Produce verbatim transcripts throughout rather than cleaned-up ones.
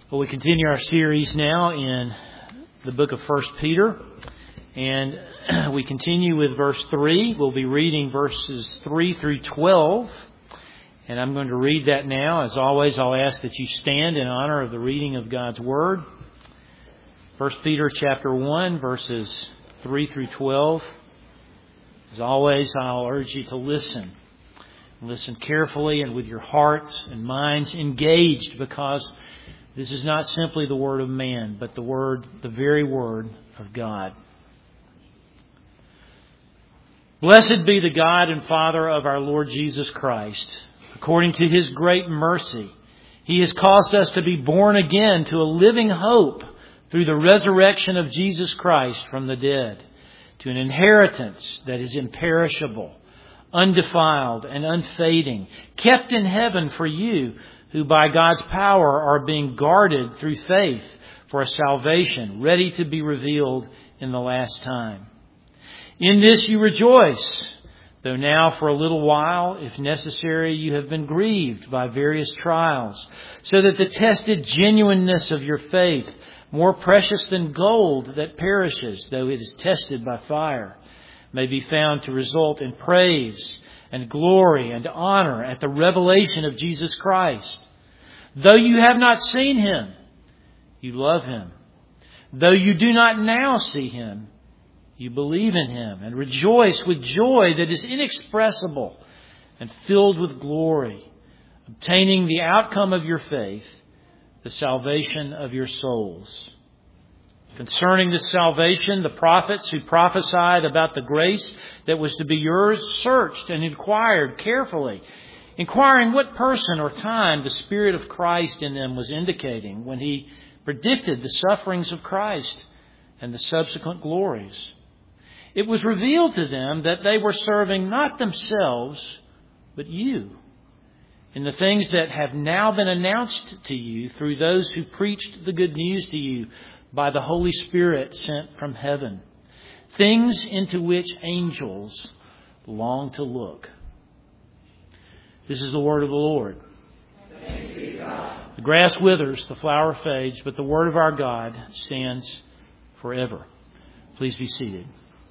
Well, we continue our series now in the book of First Peter, and we continue with verse three. We'll be reading verses three through twelve, and I'm going to read that now. As always, I'll ask that you stand in honor of the reading of God's Word. First Peter chapter one, verses three through twelve. As always, I'll urge you to listen. Listen carefully and with your hearts and minds engaged, because this is not simply the word of man, but the word, the very word of God. Blessed be the God and Father of our Lord Jesus Christ. According to His great mercy, He has caused us to be born again to a living hope through the resurrection of Jesus Christ from the dead, to an inheritance that is imperishable, undefiled and unfading, kept in heaven for you, who by God's power are being guarded through faith for a salvation ready to be revealed in the last time. In this you rejoice, though now for a little while, if necessary, you have been grieved by various trials, so that the tested genuineness of your faith, more precious than gold that perishes, though it is tested by fire, may be found to result in praise and glory and honor at the revelation of Jesus Christ. Though you have not seen Him, you love Him. Though you do not now see Him, you believe in Him and rejoice with joy that is inexpressible and filled with glory, obtaining the outcome of your faith, the salvation of your souls. Concerning this salvation, the prophets who prophesied about the grace that was to be yours searched and inquired carefully, inquiring what person or time the Spirit of Christ in them was indicating when He predicted the sufferings of Christ and the subsequent glories. It was revealed to them that they were serving not themselves, but you, in the things that have now been announced to you through those who preached the good news to you by the Holy Spirit sent from heaven, things into which angels long to look. This is the word of the Lord. Thanks be to God. The grass withers, the flower fades, but the word of our God stands forever. Please be seated.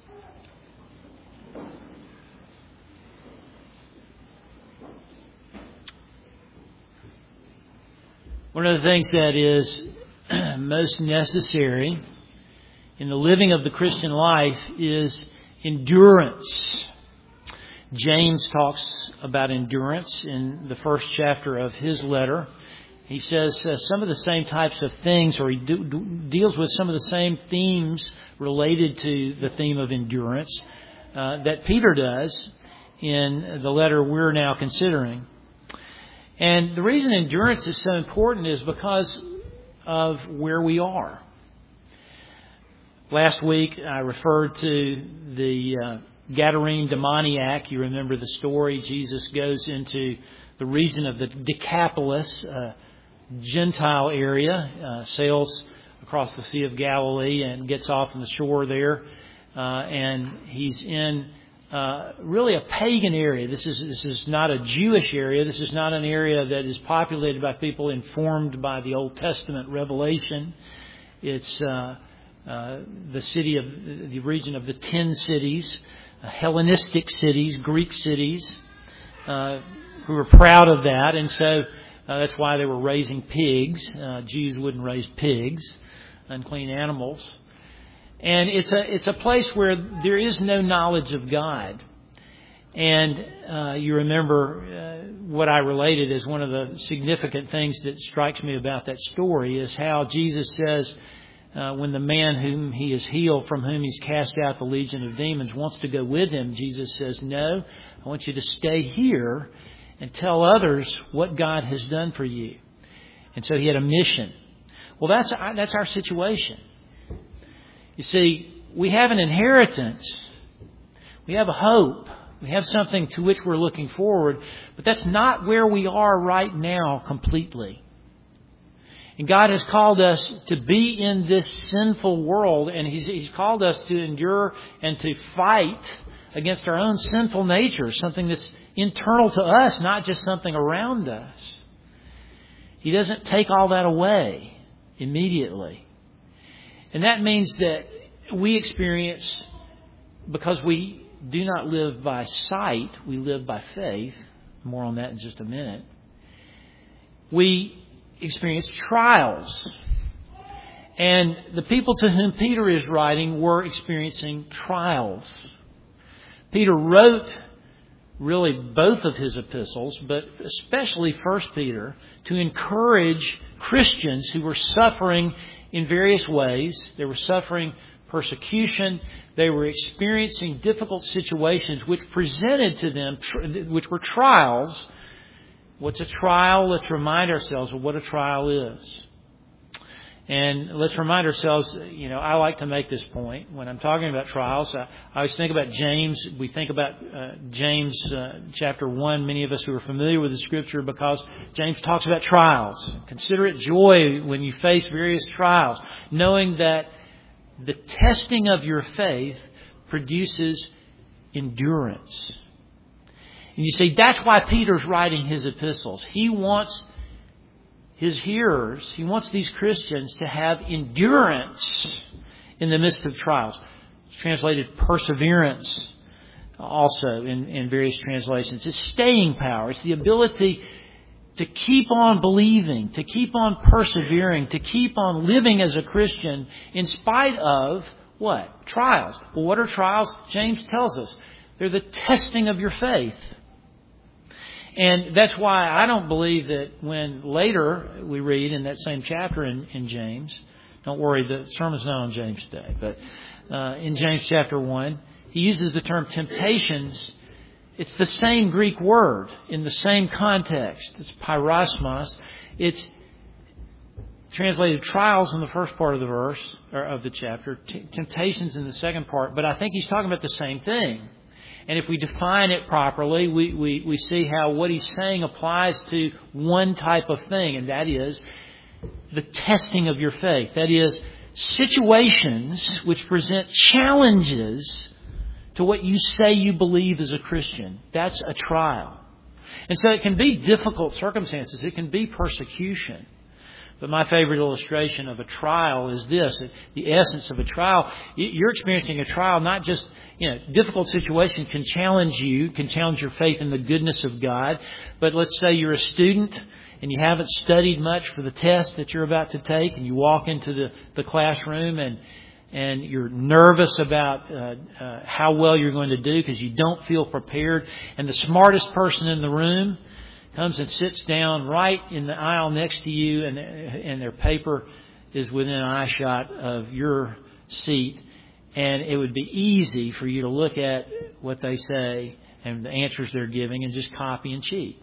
One of the things that is most necessary in the living of the Christian life is endurance. James talks about endurance in the first chapter of his letter. He says uh, some of the same types of things, or he do, do, deals with some of the same themes related to the theme of endurance uh, that Peter does in the letter we're now considering. And the reason endurance is so important is because of where we are. Last week I referred to the uh, Gadarene demoniac. You remember the story. Jesus goes into the region of the Decapolis, uh, Gentile area, uh, sails across the Sea of Galilee and gets off on the shore there. Uh, and he's in uh, really a pagan area. This is this is not a Jewish area. This is not an area that is populated by people informed by the Old Testament revelation. It's uh, uh, the city of the region of the ten cities. Hellenistic cities, Greek cities, uh, who were proud of that, and so uh, that's why they were raising pigs. Uh, Jews wouldn't raise pigs, unclean animals, and it's a it's a place where there is no knowledge of God. And uh, you remember uh, what I related as one of the significant things that strikes me about that story is how Jesus says, Uh, when the man whom He has healed, from whom He's cast out the legion of demons, wants to go with Him, Jesus says, no, I want you to stay here and tell others what God has done for you. And so He had a mission. Well, that's, that's our situation. You see, we have an inheritance. We have a hope. We have something to which we're looking forward. But that's not where we are right now completely. And God has called us to be in this sinful world, and He's, He's called us to endure and to fight against our own sinful nature, something that's internal to us, not just something around us. He doesn't take all that away. immediately. And that means that we experience, because we do not live by sight, we live by faith. More on that in just a minute. We experience trials. And the people to whom Peter is writing were experiencing trials. Peter wrote really both of his epistles, but especially First Peter, to encourage Christians who were suffering in various ways. They were suffering persecution. They were experiencing difficult situations which presented to them, which were trials. What's a trial? Let's remind ourselves of what a trial is. And let's remind ourselves, you know, I like to make this point. When I'm talking about trials, I, I always think about James. We think about uh, James uh, chapter one, many of us who are familiar with the Scripture, because James talks about trials. Consider it joy when you face various trials, knowing that the testing of your faith produces endurance. And you see, that's why Peter's writing his epistles. He wants his hearers, he wants these Christians to have endurance in the midst of trials. It's translated perseverance also in, in various translations. It's staying power. It's the ability to keep on believing, to keep on persevering, to keep on living as a Christian in spite of what? Trials. Well, what are trials? James tells us. They're the testing of your faith. And that's why I don't believe that when later we read in that same chapter in, in James, don't worry, the sermon's not on James today, but uh, in James chapter one, he uses the term temptations. It's the same Greek word in the same context. It's pyrosmos. It's translated trials in the first part of the verse, or of the chapter, t- temptations in the second part, but I think he's talking about the same thing. And if we define it properly, we, we, we see how what he's saying applies to one type of thing, and that is the testing of your faith. That is, situations which present challenges to what you say you believe as a Christian. That's a trial. And so it can be difficult circumstances. It can be persecution. But my favorite illustration of a trial is this. The essence of a trial, you're experiencing a trial, not just, you know, difficult situation can challenge you, can challenge your faith in the goodness of God. But let's say you're a student and you haven't studied much for the test that you're about to take, and you walk into the, the classroom and and you're nervous about uh, uh, how well you're going to do because you don't feel prepared. And the smartest person in the room comes and sits down right in the aisle next to you, and, and their paper is within eye shot of your seat. And it would be easy for you to look at what they say and the answers they're giving and just copy and cheat.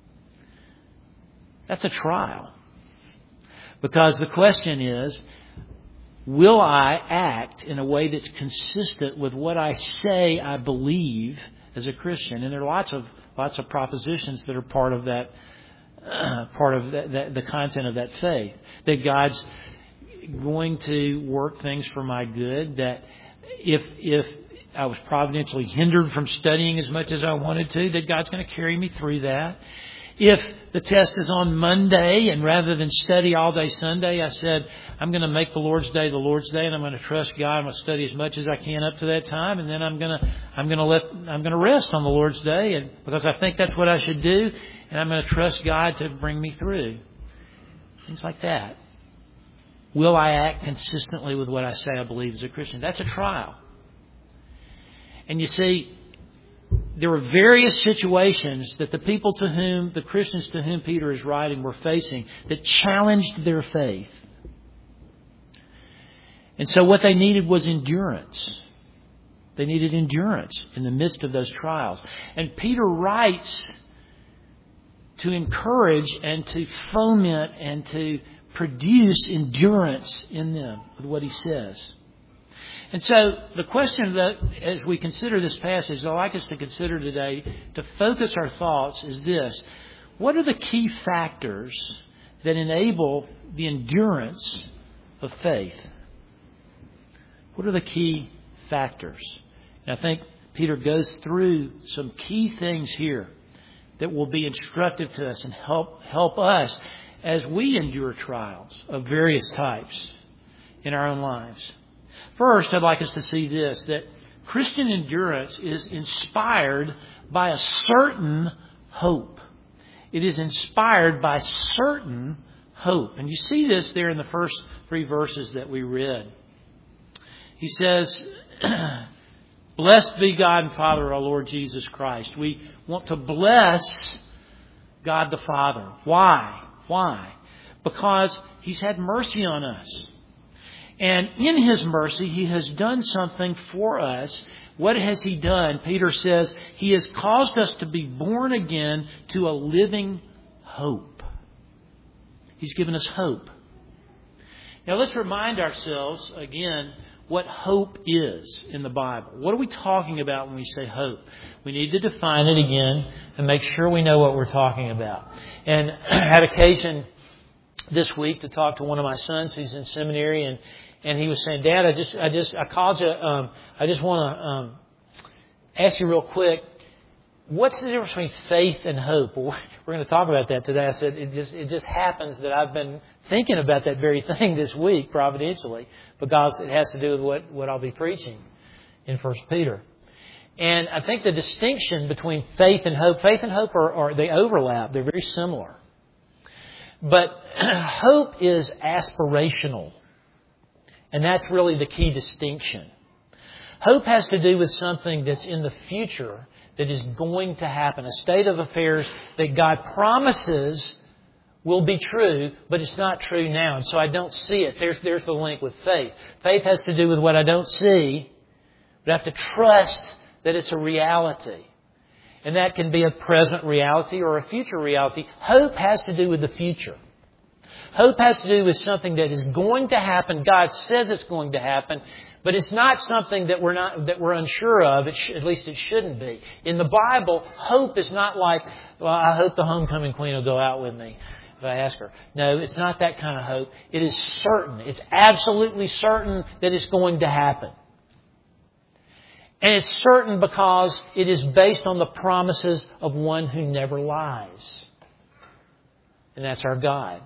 That's a trial. Because the question is, will I act in a way that's consistent with what I say I believe as a Christian? And there are lots of Lots of propositions that are part of that, uh, part of that, that, the content of that faith. That God's going to work things for my good. That if if I was providentially hindered from studying as much as I wanted to, that God's going to carry me through that. If the test is on Monday, and rather than study all day Sunday, I said, I'm going to make the Lord's Day the Lord's Day, and I'm going to trust God. I'm going to study as much as I can up to that time, and then I'm going to I'm going to let I'm going to rest on the Lord's Day, and because I think that's what I should do, and I'm going to trust God to bring me through. Things like that. Will I act consistently with what I say I believe as a Christian? That's a trial. And you see, there were various situations that the people to whom, the Christians to whom Peter is writing, were facing that challenged their faith. And so what they needed was endurance. They needed endurance in the midst of those trials. And Peter writes to encourage and to foment and to produce endurance in them with what he says. And so the question that, as we consider this passage, I'd like us to consider today, to focus our thoughts, is this. What are the key factors that enable the endurance of faith? What are the key factors? And I think Peter goes through some key things here that will be instructive to us and help help us as we endure trials of various types in our own lives. First, I'd like us to see this, that Christian endurance is inspired by a certain hope. It is inspired by certain hope. And you see this there in the first three verses that we read. He says, "Blessed be God and Father of our Lord Jesus Christ." We want to bless God the Father. Why? Why? Because He's had mercy on us. And in His mercy, He has done something for us. What has He done? Peter says, He has caused us to be born again to a living hope. He's given us hope. Now let's remind ourselves again what hope is in the Bible. What are we talking about when we say hope? We need to define it again and make sure we know what we're talking about. And I had occasion this week to talk to one of my sons who's in seminary, and And he was saying, "Dad, I just, I just, I called you. Um, I just want to um, ask you real quick, what's the difference between faith and hope?" Well, we're going to talk about that today. I said, "It just, it just happens that I've been thinking about that very thing this week, providentially, because it has to do with what, what I'll be preaching in First Peter." And I think the distinction between faith and hope, faith and hope are, are they overlap. They're very similar, but hope is aspirational. And that's really the key distinction. Hope has to do with something that's in the future that is going to happen, a state of affairs that God promises will be true, but it's not true now. And so I don't see it. There's, there's the link with faith. Faith has to do with what I don't see, but I have to trust that it's a reality. And that can be a present reality or a future reality. Hope has to do with the future. Hope has to do with something that is going to happen. God says it's going to happen, but it's not something that we're not that we're unsure of. It sh- at least it shouldn't be. In the Bible, hope is not like, well, I hope the homecoming queen will go out with me if I ask her. No, it's not that kind of hope. It is certain. It's absolutely certain that it's going to happen. And it's certain because it is based on the promises of one who never lies. And that's our God.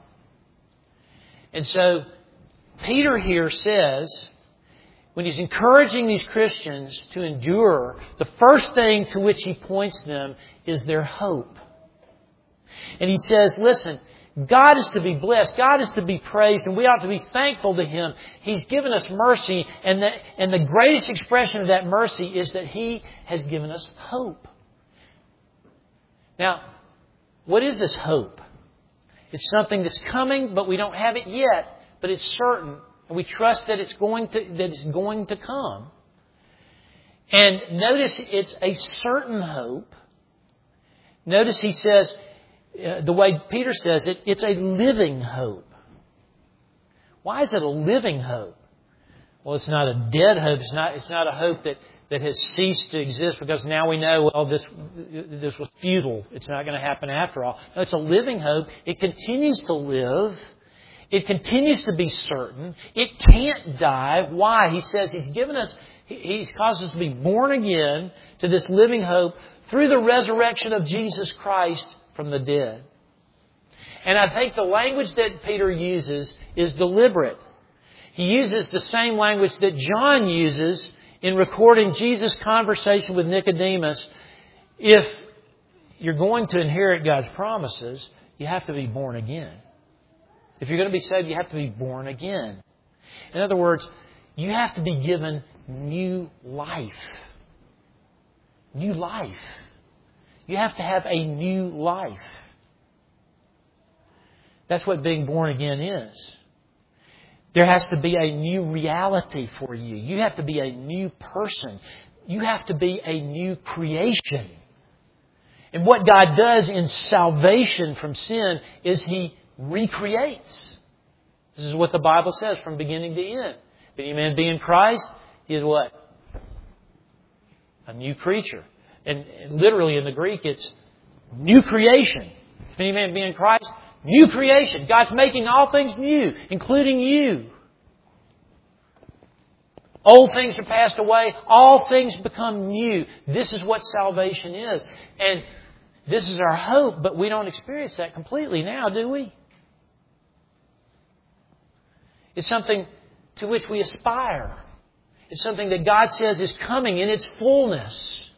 And so Peter here says, when he's encouraging these Christians to endure, the first thing to which he points them is their hope. And he says, listen, God is to be blessed. God is to be praised, and we ought to be thankful to Him. He's given us mercy, and the, and the greatest expression of that mercy is that He has given us hope. Now, what is this hope? It's something that's coming, but we don't have it yet, but it's certain, and we trust that it's going to that it's going to come. And notice it's a certain hope. Notice he says, uh, the way Peter says it, it's a living hope. Why is it a living hope? Well, it's not a dead hope. It's not. It's not a hope that. that has ceased to exist because now we know, well, this this was futile. It's not going to happen after all. No, it's a living hope. It continues to live. It continues to be certain. It can't die. Why? He says He's given us, He's caused us to be born again to this living hope through the resurrection of Jesus Christ from the dead. And I think the language that Peter uses is deliberate. He uses the same language that John uses in recording Jesus' conversation with Nicodemus. If you're going to inherit God's promises, you have to be born again. If you're going to be saved, you have to be born again. In other words, you have to be given new life. New life. You have to have a new life. That's what being born again is. There has to be a new reality for you. You have to be a new person. You have to be a new creation. And what God does in salvation from sin is He recreates. This is what the Bible says from beginning to end. If any man be in Christ, he is what? A new creature. And literally in the Greek it's new creation. If any man be in Christ, new creation. God's making all things new, including you. Old things are passed away. All things become new. This is what salvation is. And this is our hope, but we don't experience that completely now, do we? It's something to which we aspire. It's something that God says is coming in its fullness.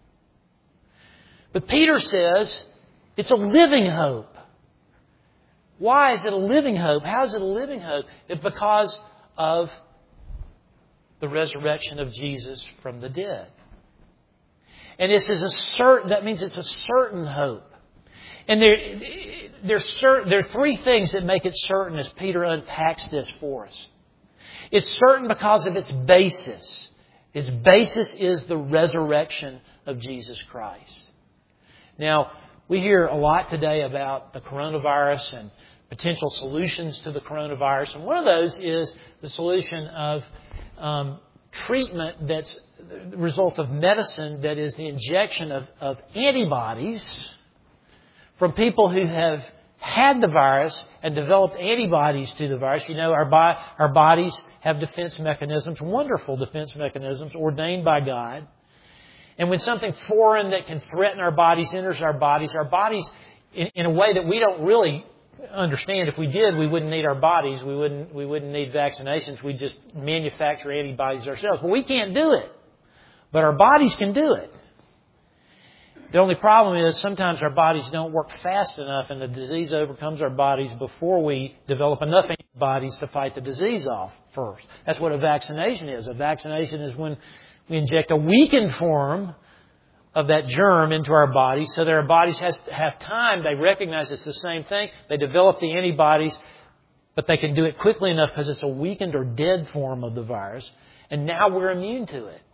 But Peter says it's a living hope. Why is it a living hope? How is it a living hope? It's because of the resurrection of Jesus from the dead. And this is a certain, that means it's a certain hope. And there, there's certain, there are three things that make it certain as Peter unpacks this for us. It's certain because of its basis. Its basis is the resurrection of Jesus Christ. Now, we hear a lot today about the coronavirus and potential solutions to the coronavirus. And one of those is the solution of um, treatment that's the result of medicine, that is the injection of, of antibodies from people who have had the virus and developed antibodies to the virus. You know, our, bo- our bodies have defense mechanisms, wonderful defense mechanisms ordained by God. And when something foreign that can threaten our bodies enters our bodies, our bodies, in, in a way that we don't really understand. If we did, we wouldn't need our bodies. We wouldn't, we wouldn't need vaccinations. We'd just manufacture antibodies ourselves. But we can't do it. But our bodies can do it. The only problem is sometimes our bodies don't work fast enough and the disease overcomes our bodies before we develop enough antibodies to fight the disease off first. That's what a vaccination is. A vaccination is when we inject a weakened form of that germ into our bodies so that our bodies has to have time. They recognize it's the same thing. They develop the antibodies, but they can do it quickly enough because it's a weakened or dead form of the virus. And now we're immune to it.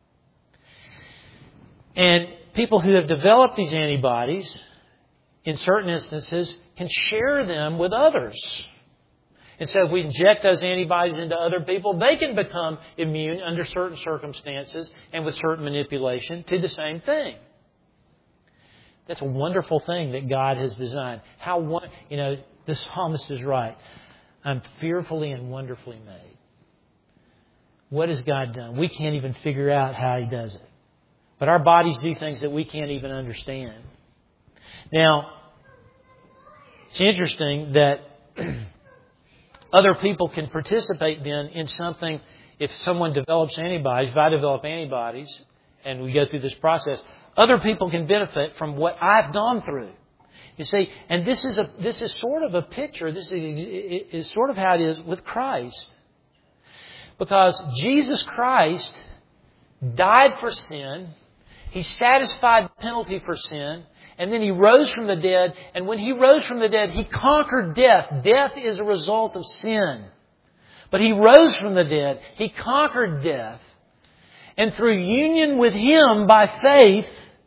And people who have developed these antibodies, in certain instances, can share them with others. And so if we inject those antibodies into other people, they can become immune under certain circumstances and with certain manipulation to the same thing. That's a wonderful thing that God has designed. How one, you know, the psalmist is right. I'm fearfully and wonderfully made. What has God done? We can't even figure out how He does it. But our bodies do things that we can't even understand. Now, it's interesting that other people can participate then in something. If someone develops antibodies, if I develop antibodies, and we go through this process, other people can benefit from what I've gone through. You see, and this is a this is sort of a picture. This is, is sort of how it is with Christ, because Jesus Christ died for sin. He satisfied the penalty for sin. And then He rose from the dead. And when He rose from the dead, He conquered death. Death is a result of sin. But He rose from the dead. He conquered death. And through union with Him by faith,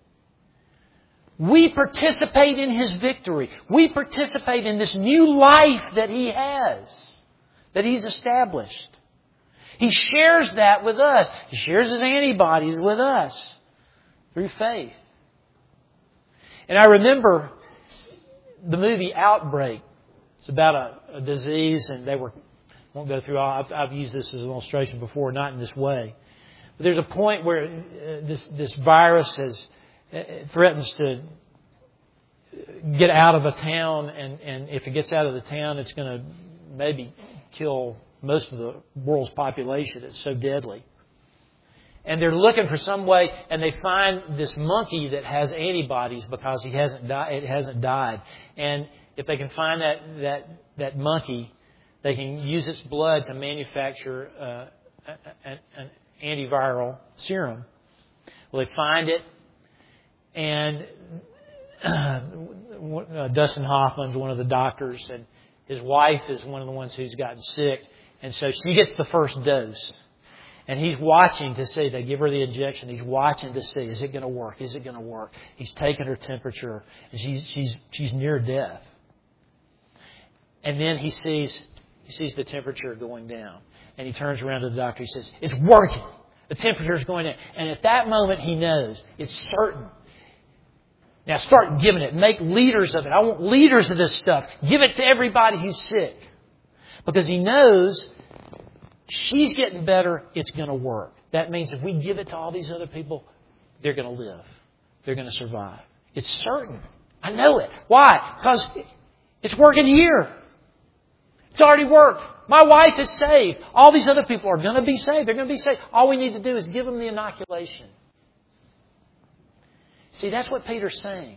we participate in His victory. We participate in this new life that He has, that He's established. He shares that with us. He shares His antibodies with us through faith. And I remember the movie Outbreak. It's about a, a disease, and they were, won't go through all, I've, I've used this as an illustration before, not in this way. But there's a point where uh, this, this virus has, uh, threatens to get out of a town, and, and if it gets out of the town, it's going to maybe kill most of the world's population. It's so deadly. And they're looking for some way, and they find this monkey that has antibodies because he hasn't died. It hasn't died. And if they can find that that that monkey, they can use its blood to manufacture uh, an, an antiviral serum. Well, they find it, and uh, Dustin Hoffman's one of the doctors, and his wife is one of the ones who's gotten sick, and so she gets the first dose. And he's watching to see. They give her the injection. He's watching to see, is it going to work? Is it going to work? He's taking her temperature, and she's she's she's near death. And then he sees he sees the temperature going down, and he turns around to the doctor. He says, "It's working. The temperature is going down." And at that moment, he knows it's certain. Now start giving it. Make leaders of it. I want leaders of this stuff. Give it to everybody who's sick, because he knows. She's getting better, it's going to work. That means if we give it to all these other people, they're going to live. They're going to survive. It's certain. I know it. Why? Because it's working here. It's already worked. My wife is saved. All these other people are going to be saved. They're going to be saved. All we need to do is give them the inoculation. See, that's what Peter's saying.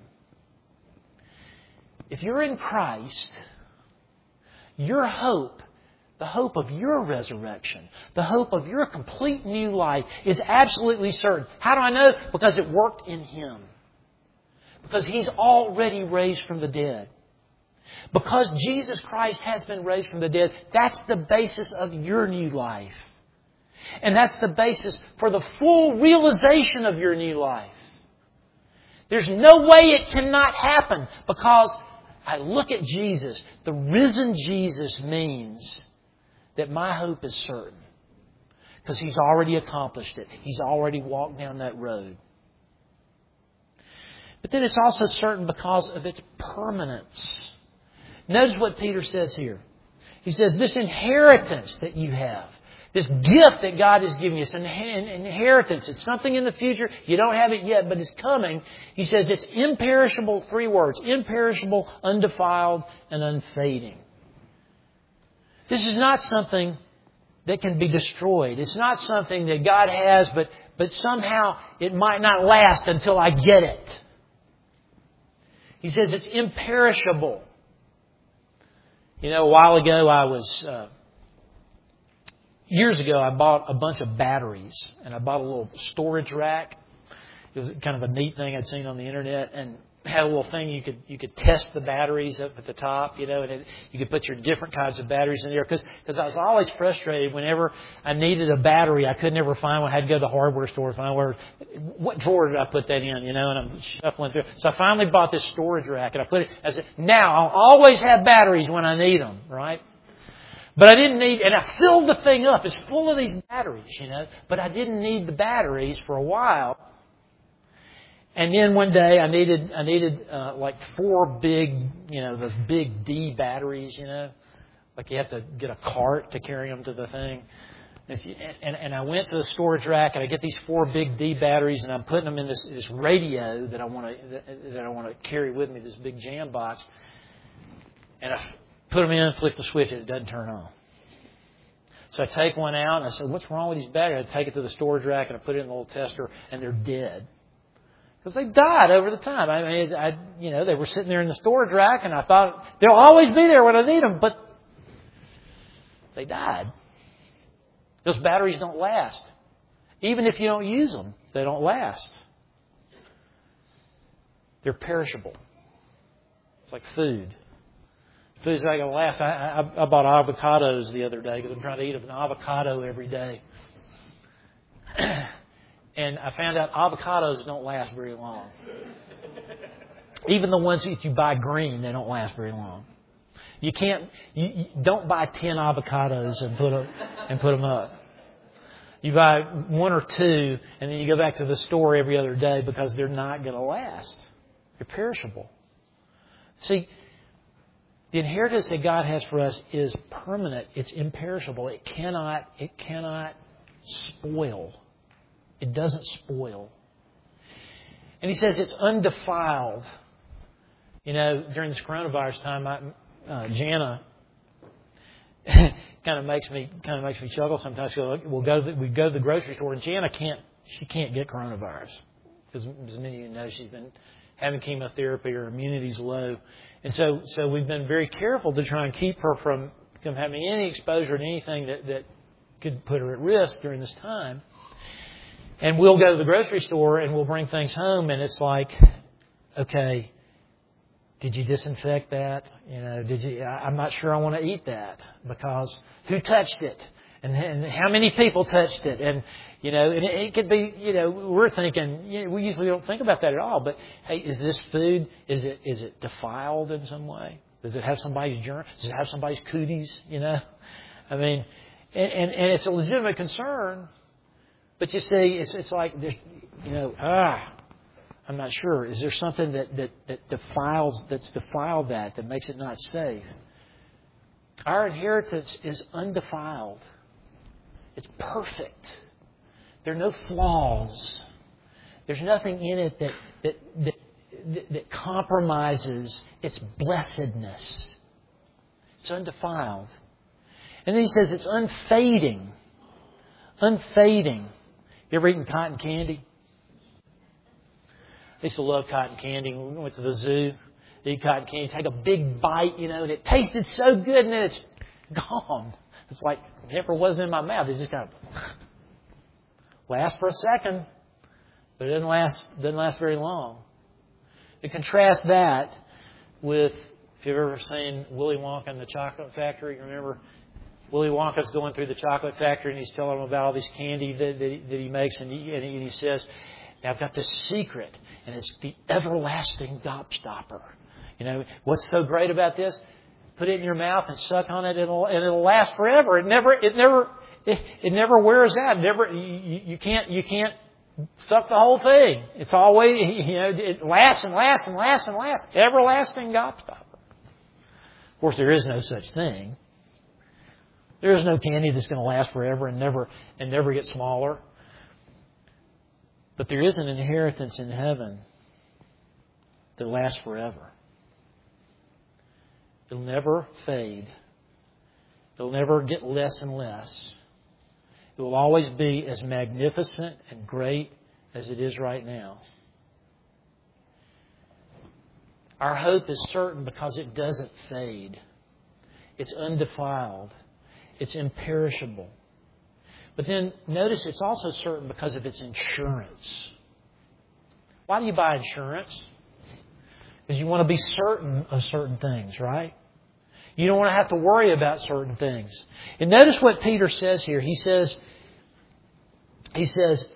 If you're in Christ, your hope, the hope of your resurrection, the hope of your complete new life is absolutely certain. How do I know? Because it worked in Him. Because He's already raised from the dead. Because Jesus Christ has been raised from the dead, that's the basis of your new life. And that's the basis for the full realization of your new life. There's no way it cannot happen because I look at Jesus. The risen Jesus means that my hope is certain. Because He's already accomplished it. He's already walked down that road. But then it's also certain because of its permanence. Notice what Peter says here. He says, this inheritance that you have, this gift that God has given you, it's an inheritance. It's something in the future. You don't have it yet, but it's coming. He says it's imperishable, three words, imperishable, undefiled, and unfading. This is not something that can be destroyed. It's not something that God has, but, but somehow it might not last until I get it. He says it's imperishable. You know, a while ago I was, uh, years ago I bought a bunch of batteries and I bought a little storage rack. It was kind of a neat thing I'd seen on the internet and had a little thing you could you could test the batteries up at the top, you know, and it, you could put your different kinds of batteries in there. Because because I was always frustrated whenever I needed a battery, I could never find one. I had to go to the hardware store to find where, what drawer did I put that in, you know, and I'm shuffling through. So I finally bought this storage rack and I put it, I said, now I'll always have batteries when I need them, right? But I didn't need, and I filled the thing up. It's full of these batteries, you know, but I didn't need the batteries for a while. And then one day I needed I needed uh, like four big, you know, those big D batteries, you know, like you have to get a cart to carry them to the thing. And, and, and I went to the storage rack and I get these four big D batteries and I'm putting them in this, this radio that I want to that, that I want to carry with me, this big jam box. And I put them in, flick the switch, and it doesn't turn on. So I take one out and I said, "What's wrong with these batteries?" I take it to the storage rack and I put it in the little tester, and they're dead. Because they died over the time. I mean, I, you know, they were sitting there in the storage rack, and I thought they'll always be there when I need them, but they died. Those batteries don't last. Even if you don't use them, they don't last. They're perishable. It's like food. Food's not going to last. I, I, I bought avocados the other day because I'm trying to eat an avocado every day. And I found out avocados don't last very long. Even the ones that you buy green, they don't last very long. You can't. You, you don't buy ten avocados and put them and put them up. You buy one or two, and then you go back to the store every other day because they're not going to last. They're perishable. See, the inheritance that God has for us is permanent. It's imperishable. It cannot. It cannot spoil. It doesn't spoil. And He says it's undefiled. You know, during this coronavirus time, I, uh, Jana kind of makes me kind of makes me chuckle sometimes. We'll go to the, we go to the grocery store, and Jana can't she can't get coronavirus because, as many of you know, she's been having chemotherapy, her immunity's low, and so so we've been very careful to try and keep her from from having any exposure to anything that that could put her at risk during this time. And we'll go to the grocery store and we'll bring things home, and it's like, okay, did you disinfect that? You know, did you? I'm not sure I want to eat that because who touched it, and, and how many people touched it, and you know, and it, it could be, you know, we're thinking, you know, we usually don't think about that at all. But hey, is this food? Is it is it defiled in some way? Does it have somebody's germ? Does it have somebody's cooties? You know, I mean, and and, and it's a legitimate concern. But you see, it's it's like, there's, you know, ah, I'm not sure. Is there something that, that, that defiles, that's defiled that, that makes it not safe? Our inheritance is undefiled. It's perfect. There are no flaws. There's nothing in it that that that, that compromises its blessedness. It's undefiled. And then he says it's unfading. Unfading. You ever eaten cotton candy? I used to love cotton candy. When we went to the zoo, eat cotton candy, take a big bite, you know, and it tasted so good, and then it's gone. It's like it never was in my mouth. It just kind of lasts for a second, but it doesn't last doesn't last very long. You contrast that with, if you've ever seen Willy Wonka and the Chocolate Factory, remember Willy Wonka's going through the chocolate factory and he's telling them about all this candy that, that, he, that he makes, and he, and he, and he says, now I've got this secret, and it's the everlasting gobstopper. You know, what's so great about this? Put it in your mouth and suck on it, and it'll, and it'll last forever. It never, it never, it, it never wears out. It never, you, you can't, you can't suck the whole thing. It's always, you know, it lasts and lasts and lasts and lasts. Everlasting gobstopper. Of course, there is no such thing. There is no candy that's going to last forever and never and never get smaller. But there is an inheritance in heaven that lasts forever. It'll never fade. It'll never get less and less. It will always be as magnificent and great as it is right now. Our hope is certain because it doesn't fade. It's undefiled. It's imperishable. But then notice it's also certain because of its insurance. Why do you buy insurance? Because you want to be certain of certain things, right? You don't want to have to worry about certain things. And notice what Peter says here. He says, he says,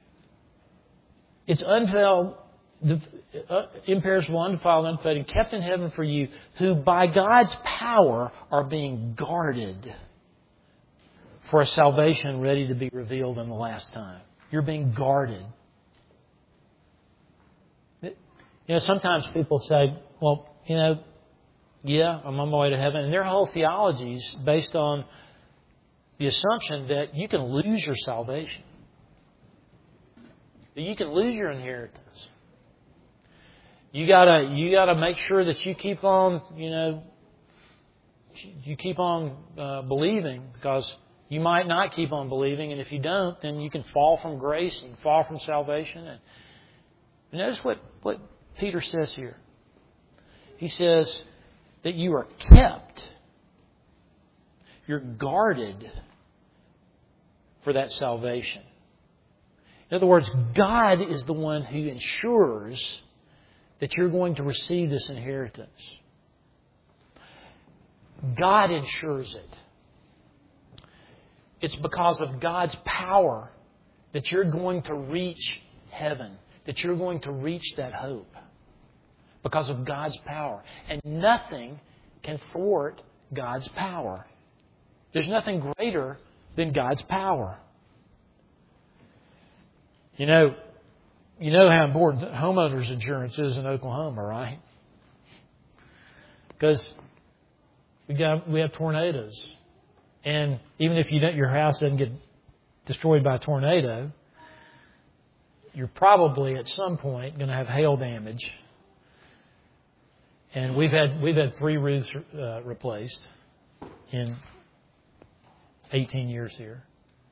it's unveiled, the, uh, imperishable, undefiled, unfading, kept in heaven for you, who by God's power are being guarded for a salvation ready to be revealed in the last time. You're being guarded. You know, sometimes people say, well, you know, yeah, I'm on my way to heaven. And their whole theology is based on the assumption that you can lose your salvation. That you can lose your inheritance. You gotta, you gotta make sure that you keep on, you know, you keep on uh, believing, because you might not keep on believing, and if you don't, then you can fall from grace and fall from salvation. And notice what, what Peter says here. He says that you are kept. You're guarded for that salvation. In other words, God is the one who ensures that you're going to receive this inheritance. God ensures it. It's because of God's power that you're going to reach heaven, that you're going to reach that hope. Because of God's power. And nothing can thwart God's power. There's nothing greater than God's power. You know, you know how important homeowners insurance is in Oklahoma, right? Because we got we have tornadoes. And even if you don't, your house doesn't get destroyed by a tornado, you're probably at some point going to have hail damage. And we've had we've had three roofs uh, replaced in eighteen years here.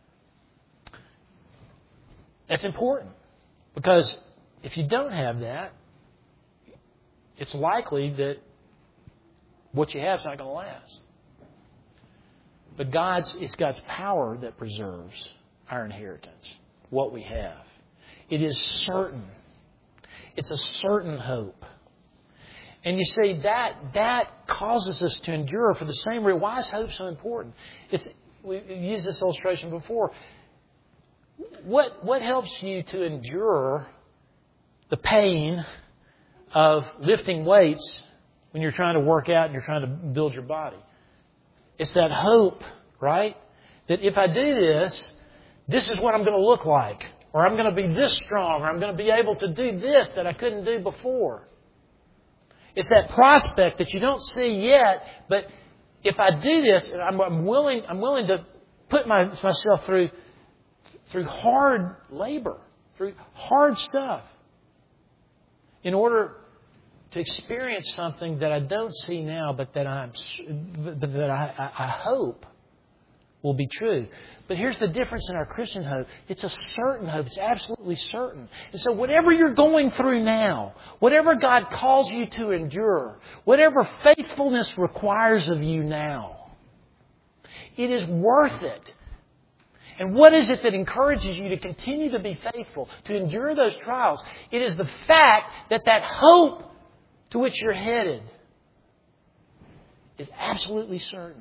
That's important, because if you don't have that, it's likely that what you have is not going to last. But God's it's God's power that preserves our inheritance, what we have. It is certain. It's a certain hope. And you see, that that causes us to endure for the same reason. Why is hope so important? It's, we've used this illustration before. What what helps you to endure the pain of lifting weights when you're trying to work out and you're trying to build your body? It's that hope, right? That if I do this, this is what I'm going to look like. Or I'm going to be this strong. Or I'm going to be able to do this that I couldn't do before. It's that prospect that you don't see yet, but if I do this, I'm, I'm willing. I'm willing to put my, myself through through hard labor, through hard stuff, in order to experience something that I don't see now, but that I'm, but that I, I hope will be true. But here's the difference in our Christian hope. It's a certain hope. It's absolutely certain. And so whatever you're going through now, whatever God calls you to endure, whatever faithfulness requires of you now, it is worth it. And what is it that encourages you to continue to be faithful, to endure those trials? It is the fact that that hope to which you're headed is absolutely certain.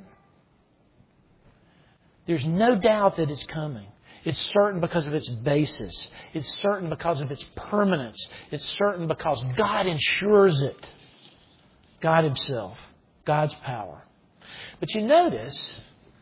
There's no doubt that it's coming. It's certain because of its basis. It's certain because of its permanence. It's certain because God ensures it. God Himself. God's power. But you notice,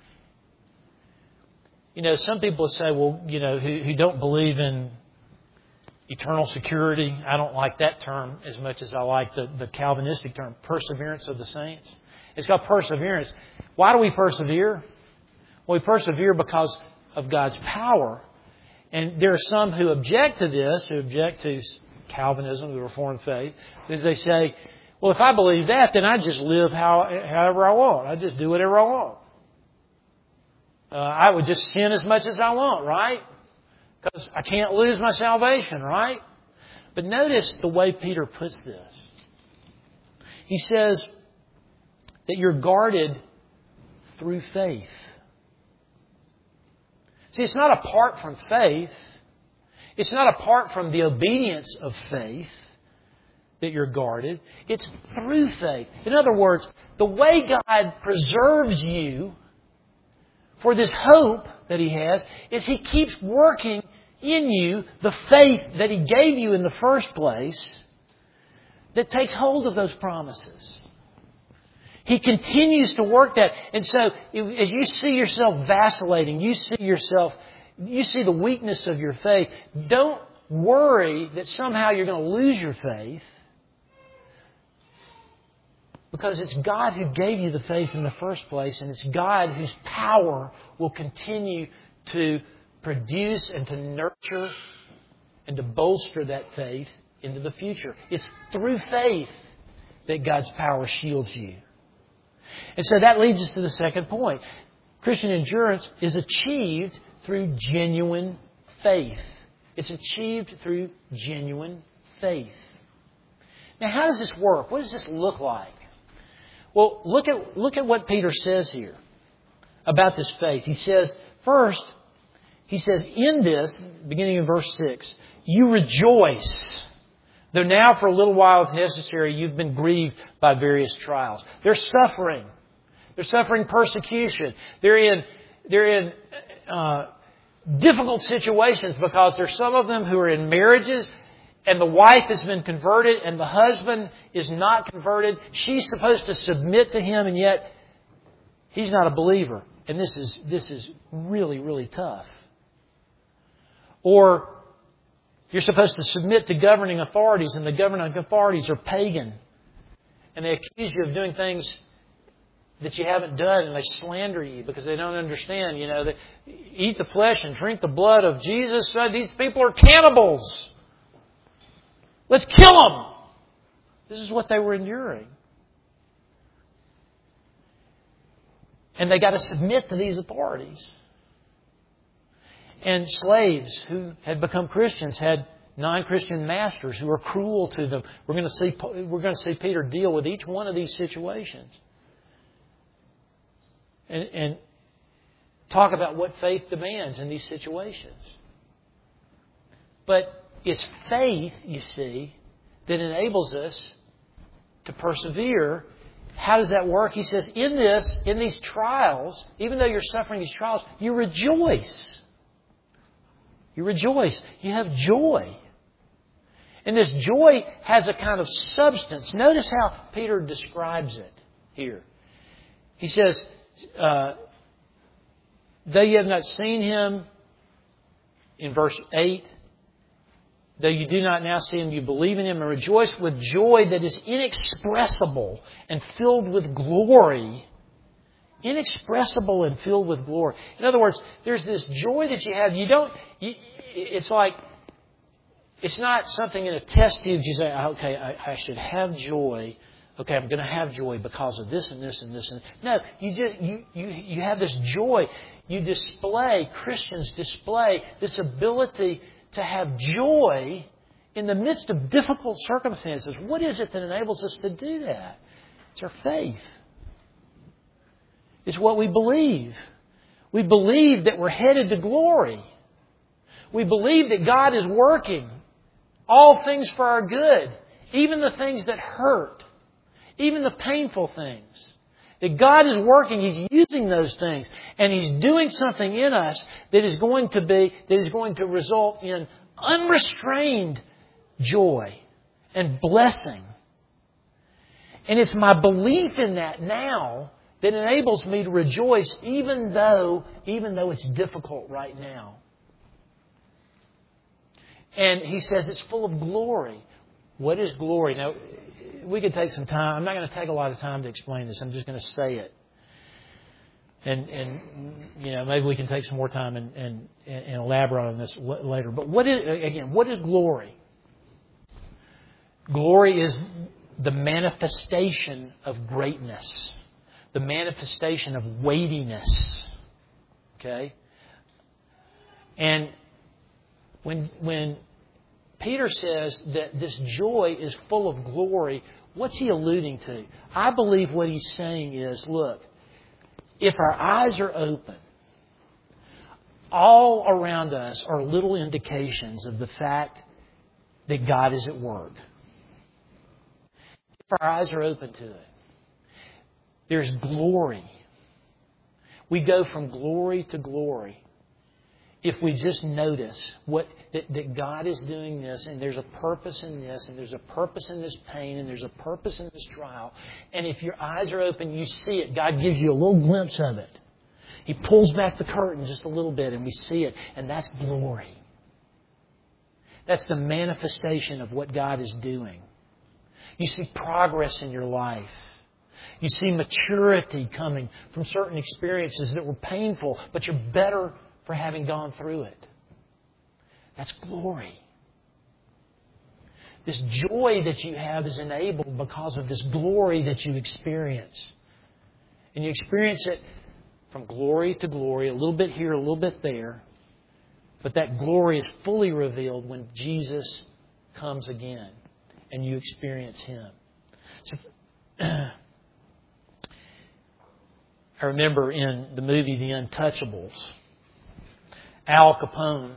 you know, some people say, well, you know, who, who don't believe in eternal security. I don't like that term as much as I like the, the Calvinistic term, perseverance of the saints. It's called perseverance. Why do we persevere? Well, we persevere because of God's power. And there are some who object to this, who object to Calvinism, the Reformed faith, because they say, well, if I believe that, then I just live how, however I want. I just do whatever I want. Uh, I would just sin as much as I want, right? Because I can't lose my salvation, right? But notice the way Peter puts this. He says that you're guarded through faith. See, it's not apart from faith. It's not apart from the obedience of faith that you're guarded. It's through faith. In other words, the way God preserves you for this hope that He has is He keeps working in you the faith that He gave you in the first place that takes hold of those promises. He continues to work that. And so as you see yourself vacillating, you see yourself, you see the weakness of your faith, don't worry that somehow you're going to lose your faith, because it's God who gave you the faith in the first place, and it's God whose power will continue to produce and to nurture and to bolster that faith into the future. It's through faith that God's power shields you. And so that leads us to the second point. Christian endurance is achieved through genuine faith. It's achieved through genuine faith. Now, how does this work? What does this look like? Well, look at, look at what Peter says here about this faith. He says, first, he says, in this, beginning in verse six, you rejoice, though now for a little while, if necessary, you've been grieved by various trials. They're suffering. They're suffering persecution. They're in, they're in uh, difficult situations because there's some of them who are in marriages and the wife has been converted and the husband is not converted. She's supposed to submit to him, and yet he's not a believer. And this is this is really, really tough. Or you're supposed to submit to governing authorities, and the governing authorities are pagan. And they accuse you of doing things that you haven't done, and they slander you because they don't understand. You know, they eat the flesh and drink the blood of Jesus. These people are cannibals. Let's kill them. This is what they were enduring. And they got to submit to these authorities. And slaves who had become Christians had non-Christian masters who were cruel to them. We're going to see, we're going to see Peter deal with each one of these situations. And, and talk about what faith demands in these situations. But it's faith, you see, that enables us to persevere. How does that work? He says, in this, in these trials, even though you're suffering these trials, you rejoice. You rejoice. You have joy. And this joy has a kind of substance. Notice how Peter describes it here. He says, uh, though you have not seen Him, in verse eight, though you do not now see Him, you believe in Him and rejoice with joy that is inexpressible and filled with glory. Inexpressible and filled with glory. In other words, there's this joy that you have. You don't, you, it's like, it's not something in a test tube you say, okay, I, I should have joy. Okay, I'm going to have joy because of this and this and this. And no, you just, you, you, you have this joy. you display, Christians display this ability to have joy in the midst of difficult circumstances. What is it that enables us to do that? It's our faith. It's what we believe. We believe that we're headed to glory. We believe that God is working all things for our good, even the things that hurt, even the painful things. That God is working, He's using those things, and He's doing something in us that is going to be, that is going to result in unrestrained joy and blessing. And it's my belief in that now that enables me to rejoice even though, even though it's difficult right now. And he says it's full of glory. What is glory? Now, we could take some time. I'm not going to take a lot of time to explain this. I'm just going to say it. And, and you know, maybe we can take some more time and, and, and elaborate on this later. But what is, again, what is glory? Glory is the manifestation of greatness. The manifestation of weightiness. Okay? And when when Peter says that this joy is full of glory, what's he alluding to? I believe what he's saying is, look, if our eyes are open, all around us are little indications of the fact that God is at work. If our eyes are open to it, there's glory. We go from glory to glory. If we just notice what that, that God is doing this, and there's a purpose in this, and there's a purpose in this pain, and there's a purpose in this trial, and if your eyes are open, you see it. God gives you a little glimpse of it. He pulls back the curtain just a little bit, and we see it, and that's glory. That's the manifestation of what God is doing. You see progress in your life. You see maturity coming from certain experiences that were painful, but you're better for having gone through it. That's glory. This joy that you have is enabled because of this glory that you experience. And you experience it from glory to glory, a little bit here, a little bit there. But that glory is fully revealed when Jesus comes again and you experience Him. So, I remember in the movie The Untouchables, Al Capone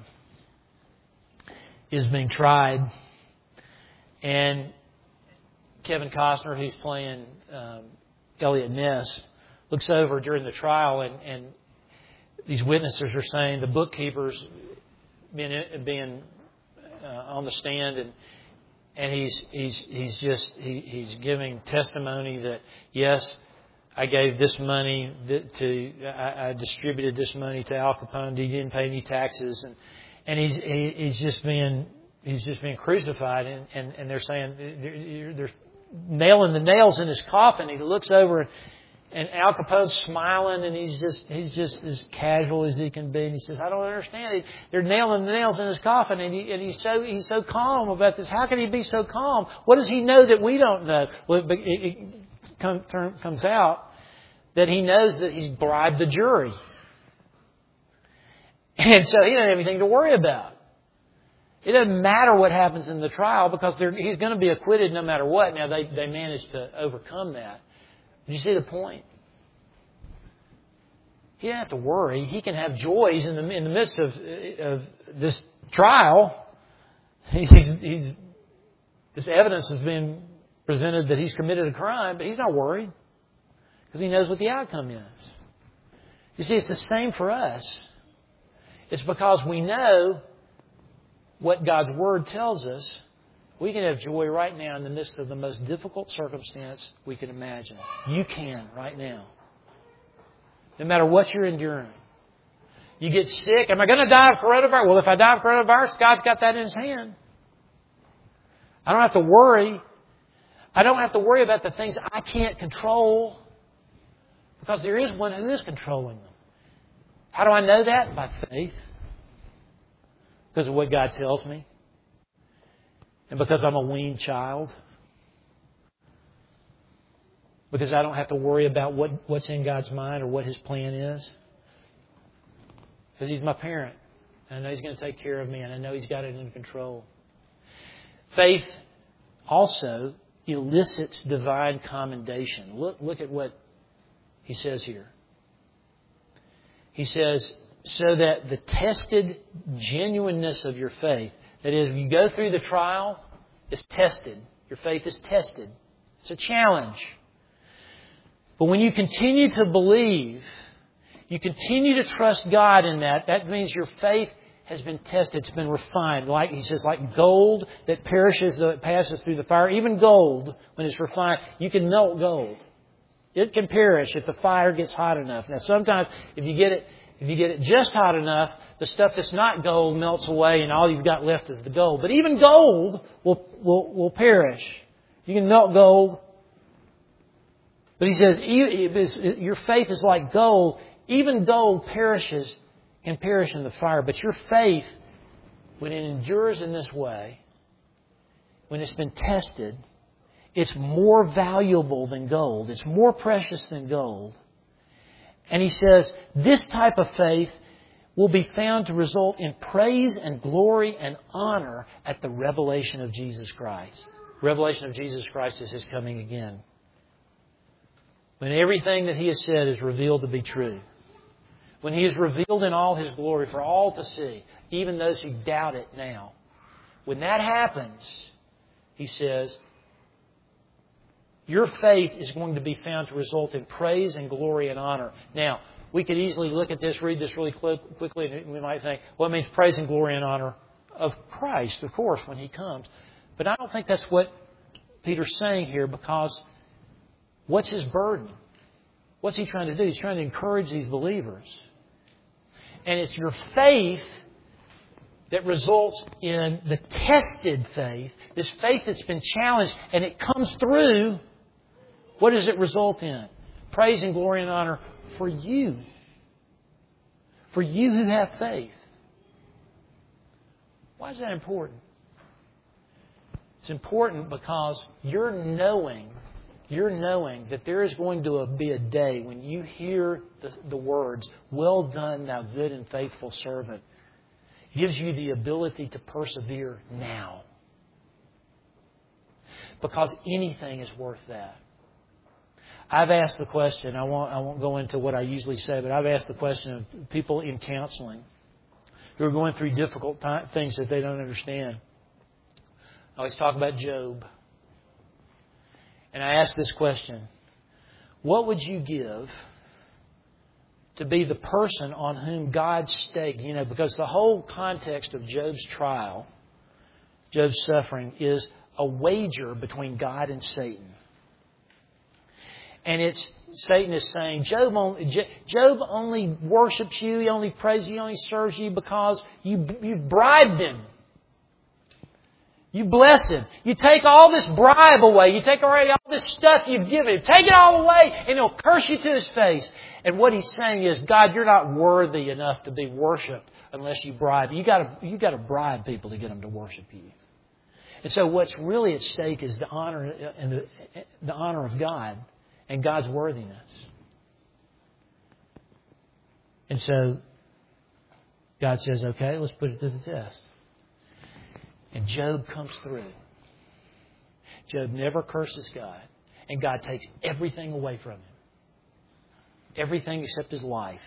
is being tried, and Kevin Costner, who's playing um, Elliot Ness, looks over during the trial, and, and these witnesses are saying, the bookkeeper's being, being uh, on the stand, and and he's he's he's just he, he's giving testimony that yes, I gave this money to, I, I distributed this money to Al Capone. He didn't pay any taxes, and and he's he, he's just being he's just being crucified, and, and, and they're saying they're, they're nailing the nails in his coffin. He looks over, and, and Al Capone's smiling, and he's just he's just as casual as he can be, and he says, "I don't understand. They're nailing the nails in his coffin, and, he, and he's so he's so calm about this. How can he be so calm? What does he know that we don't know?" Well, it, it, it come, turn, comes out that he knows that he's bribed the jury. And so he doesn't have anything to worry about. It doesn't matter what happens in the trial because he's going to be acquitted no matter what. Now, they, they managed to overcome that. Did you see the point? He doesn't have to worry. He can have joys in the, in the midst of, of this trial. He's, he's, this evidence has been presented that he's committed a crime, but he's not worried. Because he knows what the outcome is. You see, it's the same for us. It's because we know what God's Word tells us. We can have joy right now in the midst of the most difficult circumstance we can imagine. You can right now. No matter what you're enduring. You get sick. Am I going to die of coronavirus? Well, if I die of coronavirus, God's got that in His hand. I don't have to worry. I don't have to worry about the things I can't control. Because there is one who is controlling them. How do I know that? By faith. Because of what God tells me. And because I'm a weaned child. Because I don't have to worry about what, what's in God's mind or what His plan is. Because He's my parent. And I know He's going to take care of me. And I know He's got it under control. Faith also elicits divine commendation. Look, look at what He says here. He says, so that the tested genuineness of your faith, that is, when you go through the trial, is tested. Your faith is tested. It's a challenge. But when you continue to believe, you continue to trust God in that, that means your faith has been tested. It's been refined. Like He says, like gold that perishes though it passes through the fire. Even gold, when it's refined, you can melt gold. It can perish if the fire gets hot enough. Now, sometimes if you get it, if you get it just hot enough, the stuff that's not gold melts away, and all you've got left is the gold. But even gold will will, will perish. You can melt gold. But He says, your faith is like gold. Even gold perishes, can perish in the fire. But your faith, when it endures in this way, when it's been tested, it's more valuable than gold. It's more precious than gold. And He says, this type of faith will be found to result in praise and glory and honor at the revelation of Jesus Christ. Revelation of Jesus Christ is His coming again. When everything that He has said is revealed to be true. When He is revealed in all His glory for all to see, even those who doubt it now. When that happens, He says, your faith is going to be found to result in praise and glory and honor. Now, we could easily look at this, read this really quickly, and we might think, well, it means praise and glory and honor of Christ, of course, when He comes. But I don't think that's what Peter's saying here, because what's his burden? What's he trying to do? He's trying to encourage these believers. And it's your faith that results in the tested faith, this faith that's been challenged, and it comes through. What does it result in? Praise and glory and honor for you. For you who have faith. Why is that important? It's important because you're knowing, you're knowing that there is going to be a day when you hear the, the words, "Well done, thou good and faithful servant," gives you the ability to persevere now. Because anything is worth that. I've asked the question, I won't, I won't go into what I usually say, but I've asked the question of people in counseling who are going through difficult th- things that they don't understand. I always talk about Job. And I ask this question: what would you give to be the person on whom God staked? You know, because the whole context of Job's trial, Job's suffering, is a wager between God and Satan. And it's Satan is saying, Job only, Job only worships you, he only praises you, he only serves you because you, you've bribed him. You bless him. You take all this bribe away. You take away all this stuff you've given him. Take it all away and he'll curse you to his face. And what he's saying is, God, you're not worthy enough to be worshipped unless you bribe. You got to you got to bribe people to get them to worship you. And so what's really at stake is the honor and the, the honor of God and God's worthiness. And so God says, okay, let's put it to the test. And Job comes through. Job never curses God. And God takes everything away from him. Everything except his life.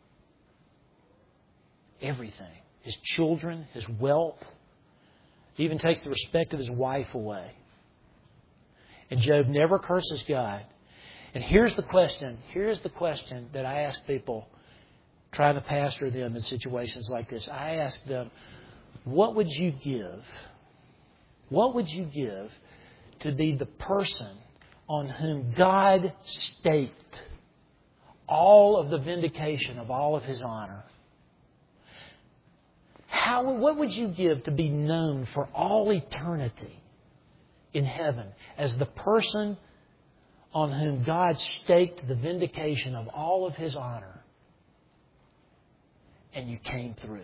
Everything. His children, his wealth. He even takes the respect of his wife away. And Job never curses God. And here's the question. Here's the question that I ask people trying to pastor them in situations like this. I ask them, what would you give? What would you give to be the person on whom God staked all of the vindication of all of His honor? How? What would you give to be known for all eternity in heaven as the person on whom God staked the vindication of all of His honor, and you came through?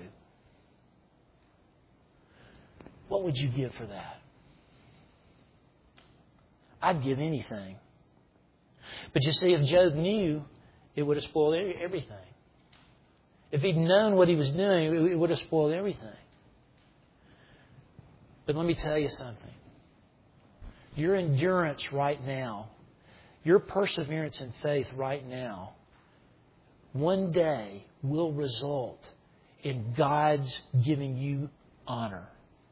What would you give for that? I'd give anything. But you see, if Job knew, it would have spoiled everything. If he'd known what he was doing, it would have spoiled everything. But let me tell you something. Your endurance right now, your perseverance in faith right now, one day will result in God's giving you honor.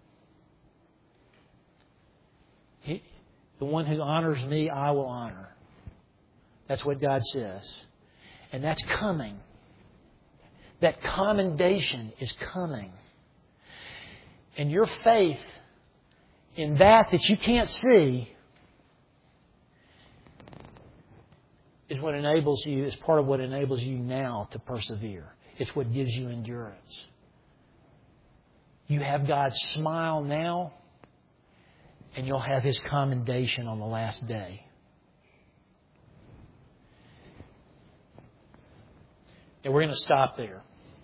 He, the one who honors me, I will honor. That's what God says. And that's coming. That commendation is coming. And your faith in that that you can't see is what enables you, is part of what enables you now to persevere. It's what gives you endurance. You have God's smile now, and you'll have His commendation on the last day. And we're going to stop there.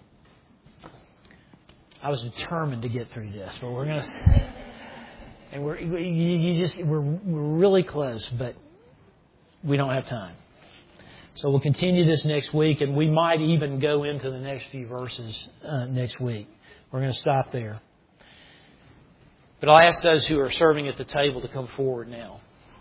I was determined to get through this, but we're going to, and we're you, you just we're we're really close, but we don't have time. So we'll continue this next week, and we might even go into the next few verses uh, next week. We're going to stop there. But I'll ask those who are serving at the table to come forward now.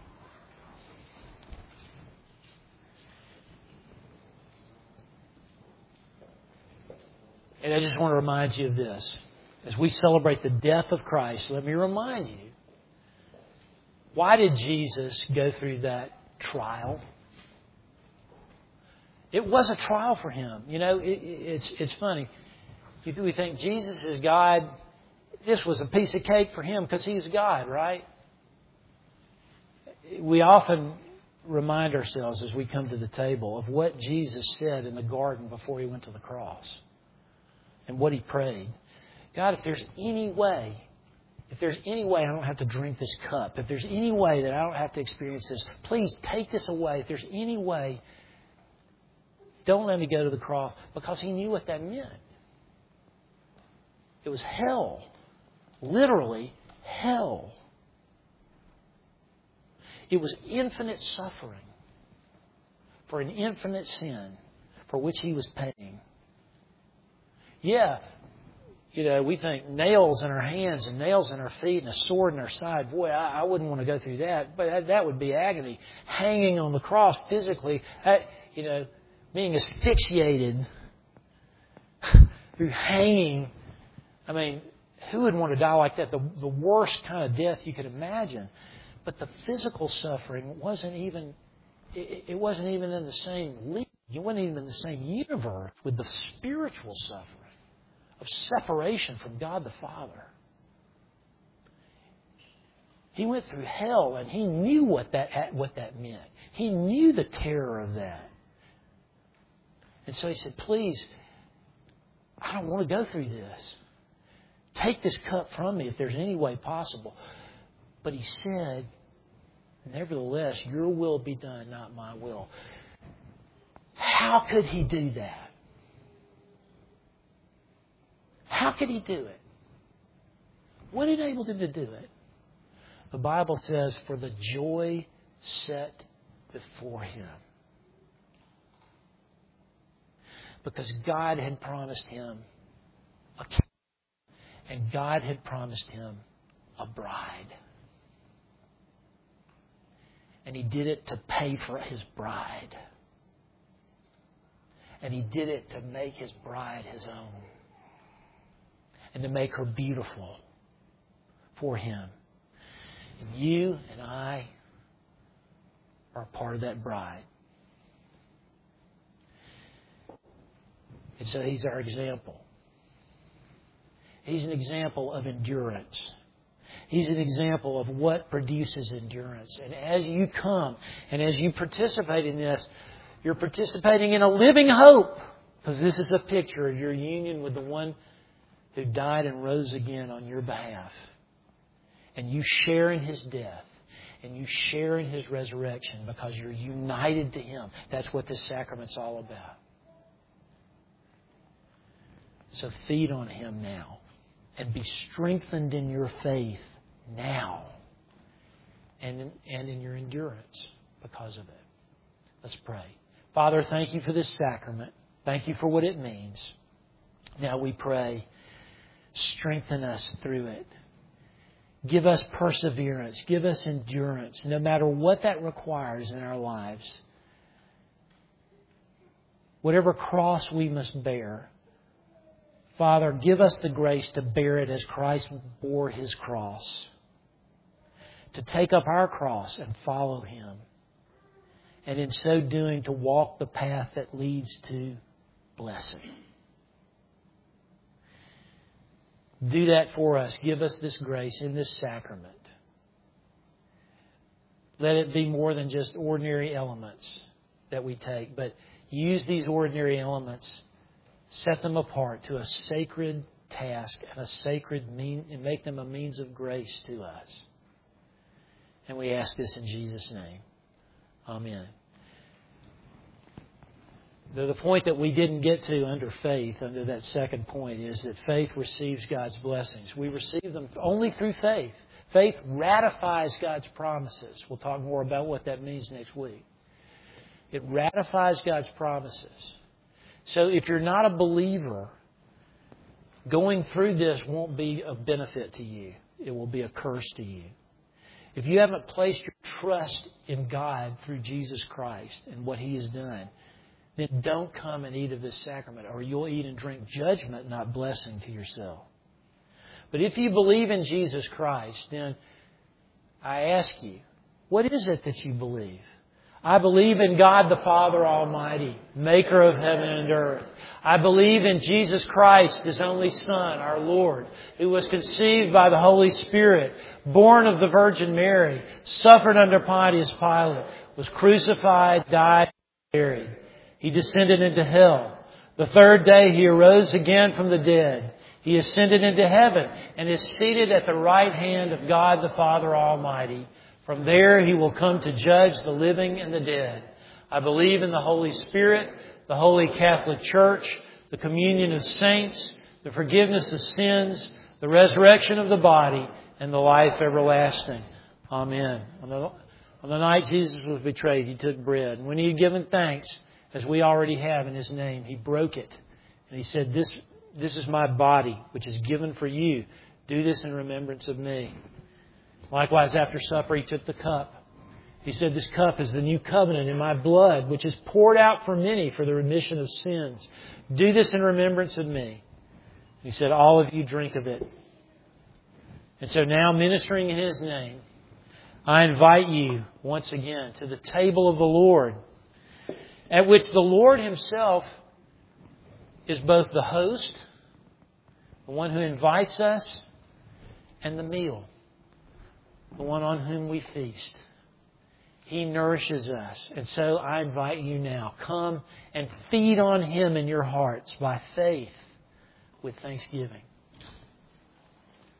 And I just want to remind you of this. As we celebrate the death of Christ, let me remind you, why did Jesus go through that trial? It was a trial for Him. You know, it, it's it's funny. We think Jesus is God. This was a piece of cake for Him because He's God, right? We often remind ourselves as we come to the table of what Jesus said in the garden before He went to the cross. And what He prayed. God, if there's any way, if there's any way I don't have to drink this cup, if there's any way that I don't have to experience this, please take this away. If there's any way, don't let me go to the cross. Because He knew what that meant. It was hell. Literally hell. It was infinite suffering for an infinite sin for which He was paying. Yeah, you know, we think nails in our hands and nails in our feet and a sword in our side. Boy, I, I wouldn't want to go through that. But that, that would be agony. Hanging on the cross physically, that, you know, being asphyxiated through hanging. I mean, who would want to die like that? The, the worst kind of death you could imagine. But the physical suffering wasn't even, it, it wasn't even in the same league. It wasn't even in the same universe with the spiritual suffering of separation from God the Father. He went through hell and He knew what that what that meant. He knew the terror of that. And so He said, please, I don't want to go through this. Take this cup from me if there's any way possible. But He said, nevertheless, your will be done, not my will. How could He do that? How could He do it? What enabled Him to do it? The Bible says, for the joy set before Him. Because God had promised Him a king, and God had promised Him a bride. And He did it to pay for His bride. And He did it to make His bride His own. And to make her beautiful for Him. And you and I are a part of that bride. And so He's our example. He's an example of endurance. He's an example of what produces endurance. And as you come and as you participate in this, you're participating in a living hope. Because this is a picture of your union with the one who died and rose again on your behalf. And you share in His death. And you share in His resurrection because you're united to Him. That's what this sacrament's all about. So feed on Him now. And be strengthened in your faith now. And in, and in your endurance because of it. Let's pray. Father, thank You for this sacrament. Thank You for what it means. Now we pray, strengthen us through it. Give us perseverance. Give us endurance, no matter what that requires in our lives. Whatever cross we must bear, Father, give us the grace to bear it as Christ bore His cross. To take up our cross and follow Him. And in so doing, to walk the path that leads to blessing. Do that for us. Give us this grace in this sacrament. Let it be more than just ordinary elements that we take, but use these ordinary elements, set them apart to a sacred task and a sacred mean, and make them a means of grace to us. And we ask this in Jesus' name. Amen. The, the point that we didn't get to under faith, under that second point, is that faith receives God's blessings. We receive them only through faith. Faith ratifies God's promises. We'll talk more about what that means next week. It ratifies God's promises. So if you're not a believer, going through this won't be a benefit to you. It will be a curse to you. If you haven't placed your trust in God through Jesus Christ and what He has done, then don't come and eat of this sacrament, or you'll eat and drink judgment, not blessing to yourself. But if you believe in Jesus Christ, then I ask you, what is it that you believe? I believe in God the Father Almighty, maker of heaven and earth. I believe in Jesus Christ, His only Son, our Lord, who was conceived by the Holy Spirit, born of the Virgin Mary, suffered under Pontius Pilate, was crucified, died, and buried. He descended into hell. The third day He arose again from the dead. He ascended into heaven and is seated at the right hand of God the Father Almighty. From there He will come to judge the living and the dead. I believe in the Holy Spirit, the Holy Catholic Church, the communion of saints, the forgiveness of sins, the resurrection of the body, and the life everlasting. Amen. On the, on the night Jesus was betrayed, He took bread. And when He had given thanks, as we already have in His name, He broke it. And He said, this, this is my body, which is given for you. Do this in remembrance of me. Likewise, after supper, He took the cup. He said, this cup is the new covenant in my blood, which is poured out for many for the remission of sins. Do this in remembrance of me. He said, all of you drink of it. And so now, ministering in His name, I invite you once again to the table of the Lord, at which the Lord Himself is both the host, the one who invites us, and the meal, the one on whom we feast. He nourishes us. And so I invite you now, come and feed on Him in your hearts by faith with thanksgiving.